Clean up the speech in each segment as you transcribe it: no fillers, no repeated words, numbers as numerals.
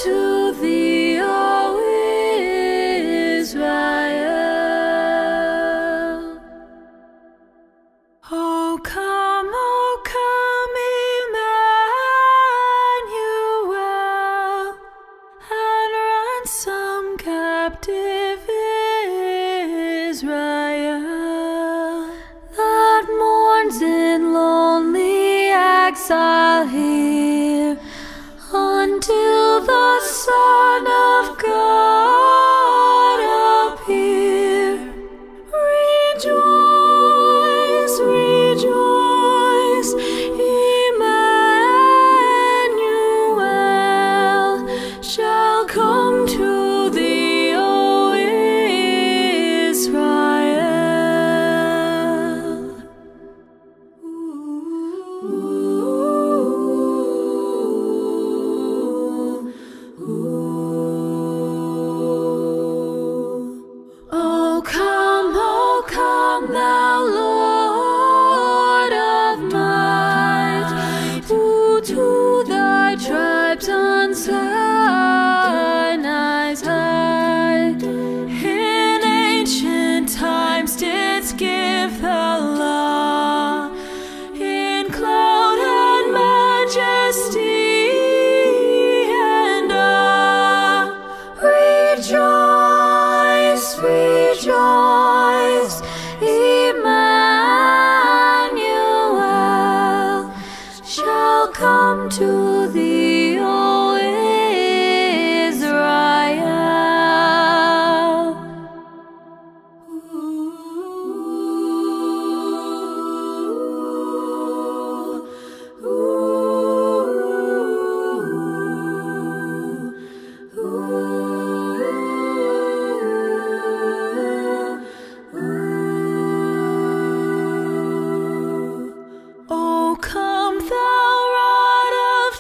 to thee, O Israel. O come, Emmanuel, and ransom captive Israel, that mourns in lonely exile here, until the Son of God appear. Rejoice, rejoice, Emmanuel shall come to thee, O Israel. O come, thou Lord of might, who to thy tribes on Sinai's height in ancient times didst give the law in cloud and majesty and awe. Rejoice, rejoice, Emmanuel shall come to thee, O Israel. O come, thou rod of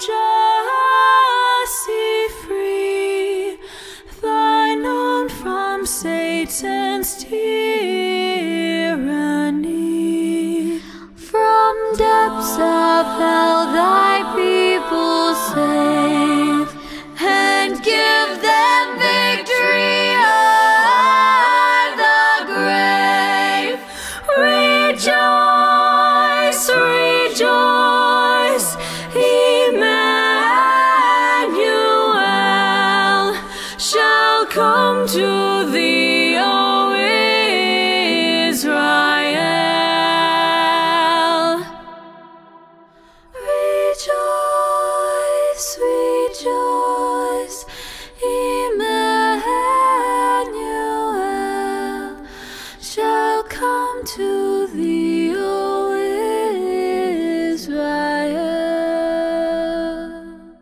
Jesse, free thine own from Satan's tyranny. From depths of hell thy people save, and give them victory o'er the grave. Rejoice, rejoice, Emmanuel shall come to thee, O Israel. Rejoice, rejoice, Emmanuel shall come to thee, O Israel.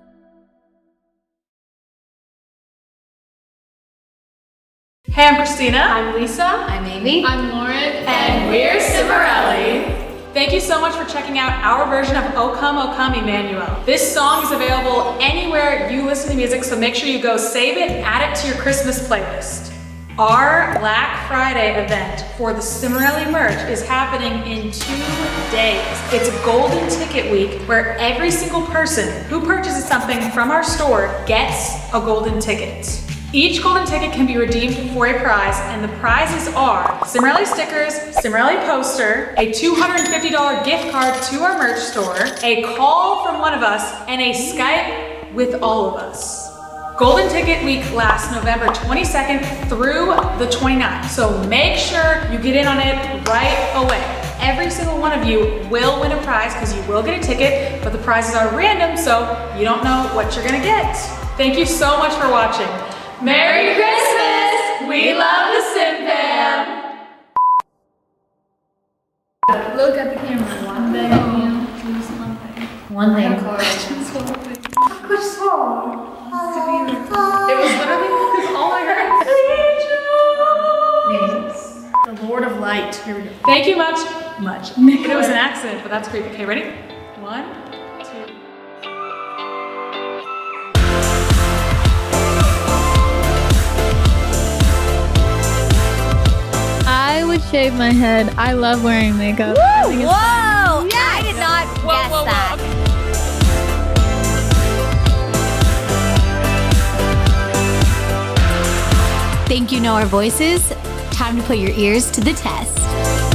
Hey, I'm Christina. I'm Lisa. I'm Amy. I'm Lauren. And we're Cimorelli. Thank you so much for checking out our version of O Come, Emmanuel. This song is available anywhere you listen to music, so make sure you go save it, add it to your Christmas playlist. Our Black Friday event for the Cimorelli merch is happening in 2 days. It's a golden ticket week where every single person who purchases something from our store gets a golden ticket. Each golden ticket can be redeemed for a prize, and the prizes are Cimorelli stickers, Cimorelli poster, a $250 gift card to our merch store, a call from one of us, and a Skype with all of us. Golden Ticket Week lasts November 22nd through the 29th, so make sure you get in on it right away. Every single one of you will win a prize because you will get a ticket, but the prizes are random, so you don't know what you're gonna get. Thank you so much for watching. Merry Christmas! We love the Sim Fam! Look at the camera. One thing. Choose one thing. One thing. Choose one thing. Which song? It was literally all I heard. The Lord of Light. Here we go. Thank you much. It was an accident, but that's great. Okay, ready? 1, 2. I would shave my head. I love wearing makeup. I think it's Whoa! Yeah, I did not guess that. Think you know our voices? Time to put your ears to the test.